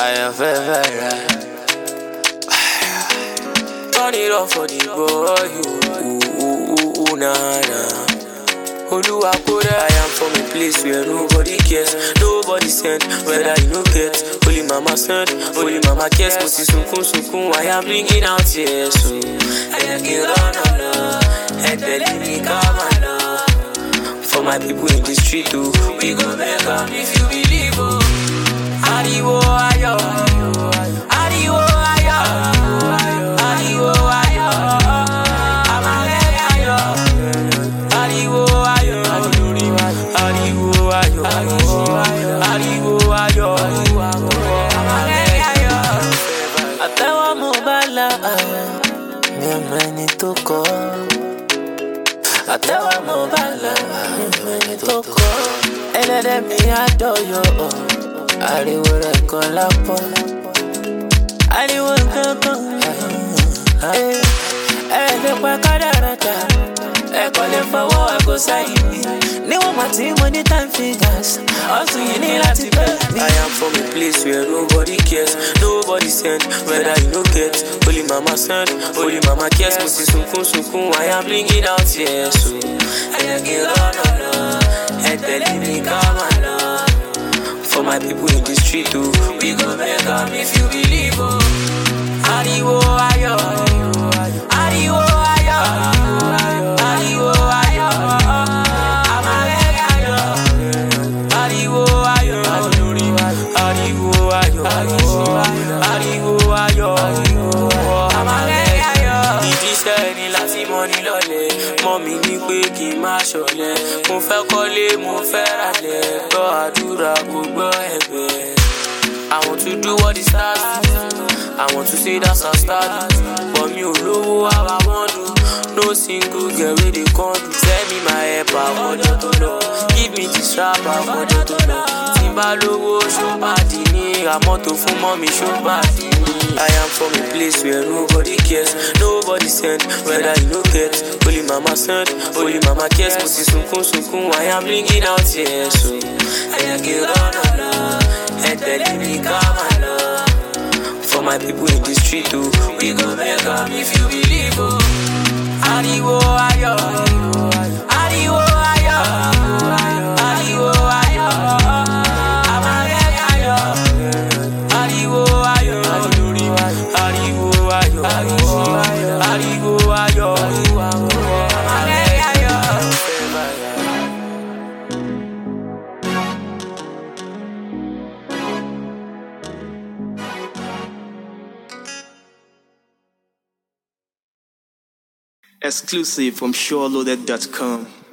am very right. Turn it off for the boy, nah. Oluwa kore, I am from a place where nobody cares, nobody send, whether you no get. Only mama send, only mama cares. Pussy sunkun, I am bringing out tears. So I can run on, and telling me come on. For my people in the street, too, we gon' make them if you believe. Oh, Ariwo ayo, Ariwo ayo, Ariwo ayo, Amare ayo, Ariwo ayo, Ariwo ayo, Ariwo ayo, Amare ayo. Atewa mobala, mi meni toko. Atewa mobala, mi meni toko. Elede mi adoyo, ariwo rẹ̀ kan lápọ̀, ariwo kankan. Lè pa kádàrá ta, kò lè fọwọ́ àgọ́ sáyé mi. Níwọ̀n mà tí mo ní time figures, ọ̀sùn yìí ní láti pẹ́ mi. I am from a place where nobody cares, nobody send, whether you no get. Only mama send, only mama cares. Pussy sunkun, I am bringing out tears. So I can run on, and telling me come on. For my people in the street, too, we gon' make them if you believe. Oh, Ariwo ayo, Ariwo ayo, Ariwo ayo, Amare ayo, Ariwo ayo, Ariwo ayo, Ariwo ayo, Amare ayo. Ìdí iṣẹ́ ni láti mọ ní lọ́lẹ̀, mọ́ mi ní pé kí n má ṣọ̀lẹ. Mo fẹ́ kọ́lé, mo fẹ́ ralẹ̀, gbọ́ àdúrà kò gbọ́ ẹ̀bẹ̀. I want to do what it starts. I want to say that's a start. But me olowo how I want to. No single girl where they come to. Tell me my help, I want you to know. Give me this rap, I want you to know. Timba lowo, show party ni. I'm out to fun mommy, show party ni. I am from a place where nobody cares, nobody send, whether you no get. Only mama send, only mama cares. Pussy sunkun, I am bringing out tears. So I can run on, and telling me come on. For my people in the street, too, we gon' make them if you believe. Oh, Ariwo ayo, Ariwo ayo, Ariwo ayo, Amare ayo, Ariwo ayo, Ariwo ayo, Ariwo ayo, Amare ayo. Exclusive from SureLoaded.com.